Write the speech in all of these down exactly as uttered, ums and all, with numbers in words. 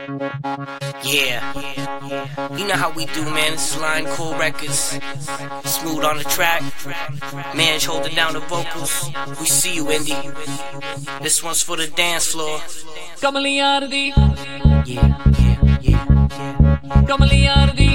Yeah, you know how we do, man. This is Line Cool Records. Smooth on the track. Manj holding down the vocals. We see you, Indy. This one's for the dance floor. Kamali Ardi, Yeah, yeah, yeah. Kamali Ardi,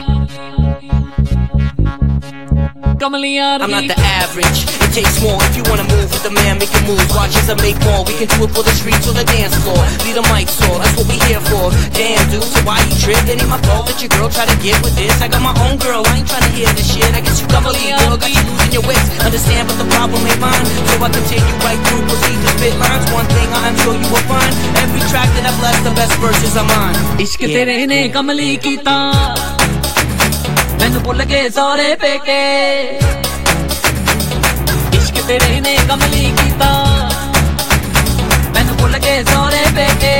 Kamali Ardi. I'm not the average. It takes more if you wanna move with the man, make it move. Watch as I make more. We can do it for the streets or the dance floor. Lead a mic soar, that's what we here for. Damn, dude, so why you trip? It ain't my fault that your girl try to get with this. I got my own girl, I ain't trying to hear this shit. I guess you come a lead, girl, got you losing your wits. Understand, but the problem ain't mine. So I continue right through, proceed to spit lines. One thing I'm sure you will find. Every track that I bless, the best verses are mine. इश्क तेरे ने कमली कीता मैनू भुल गए सारे पेके इश्क तेरे ने कमली कीता मैनू भुल गए सारे पेके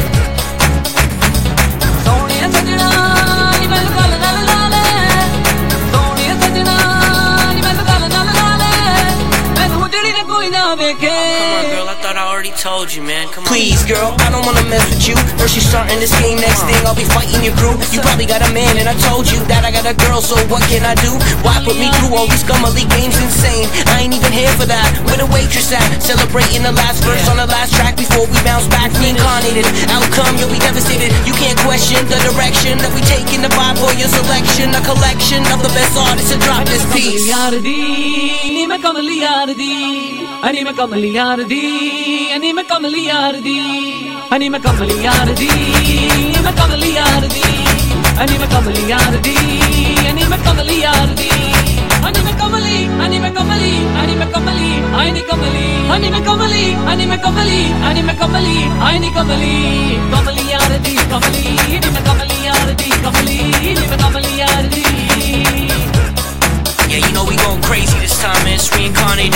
सोनिया सजना नी मैनू गल नाल ला ले सोनिया सजना नी मैनू गल नाल ला ले मैनू जेड़ी ने कोई ना वेखे Come on, girl, I thought I already told you, man. Come on. Please, girl, I don't wanna mess with you. First you starting this game, next thing I'll be fighting your crew. You probably got a man, and I told you that I got a girl, so what can I do? Why put me through all these Kamali games? Insane, I ain't even here for that. Where the waitress at? Celebrating the last verse on the last track before we bounce back. Reincarnated, outcome, you'll be devastated. You can't question the direction that we take in the vibe or your selection. A collection of the best artists to drop this piece. नी मैं कमली यारदी अनी मैं कमली यारदी अनी मैं कमली यारदी अनी मैं कमली यारदी मैं कमली यारदी अनी मैं कमली यारदी अनी मैं कमली यारदी अनी मैं कमली अनी मैं कमली अनी मैं कमली आईनी कमली अनी मैं कमली अनी मैं कमली अनी मैं कमली आईनी कमली कमली यारदी कमली नी मैं कमली यारदी कमली नी मैं कमली यारदी Yeah, you know we going crazy this time, man. It's reincarnated.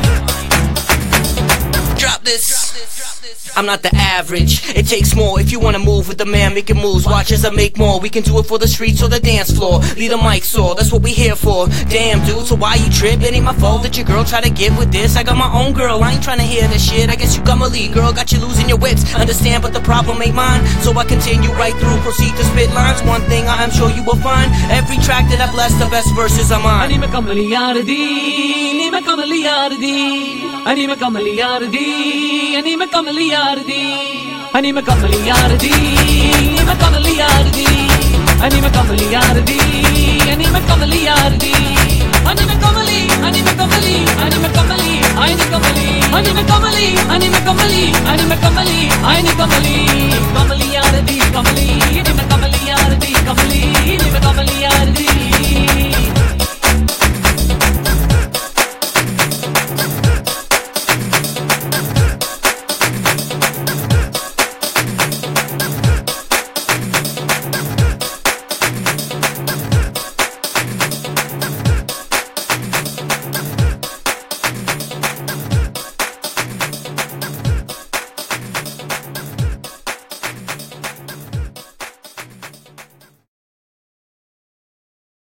Drop this. I'm not the average. It takes more if you wanna move with the man, making moves. Watch as I make more. We can do it for the streets or the dance floor. Lead a mic soar, that's what we here for. Damn, dude, so why you trip? It ain't my fault that your girl try to get with this. I got my own girl, I ain't trying to hear this shit. I guess you got my lead, girl, got you losing your wits. Understand, but the problem ain't mine. So I continue right through, proceed to spit lines. One thing I am sure you will find. Every track that I bless, the best verses are mine. अनी मैं कमली यारदी नी मैं कमली यारदी अनी मैं कमली यारदी अनी मैं कमली यारदी अनी मैं कमली यारदी नी मैं कमली यारदी अनी मैं कमली यारदी अनी मैं कमली यारदी अनी मैं कमली अनी मैं कमली अनी मैं कमली आईनी कमली अनी मैं कमली अनी मैं कमली अनी मैं कमली आईनी कमली कमली यारदी